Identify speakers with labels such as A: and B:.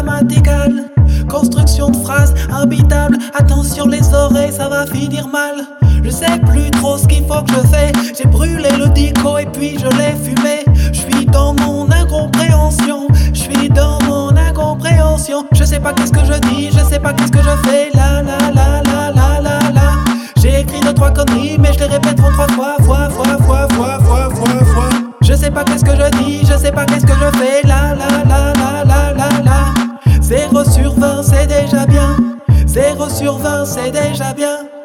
A: grammatical. Construction de phrases habitables. Attention les oreilles, ça va finir mal. Je sais plus trop ce qu'il faut que je fais. J'ai brûlé le dico et puis je l'ai fumé. Je suis dans mon incompréhension. Je suis dans mon incompréhension. Je sais pas qu'est-ce que je dis, je sais pas qu'est-ce que je fais. La la la la la la la. J'ai écrit 2-3 conneries mais je les répète 33 fois. Je sais pas qu'est-ce que je dis, je sais pas qu'est-ce que je fais. La la la la la la la. 0 sur 20 c'est déjà bien. 0 sur 20 c'est déjà bien.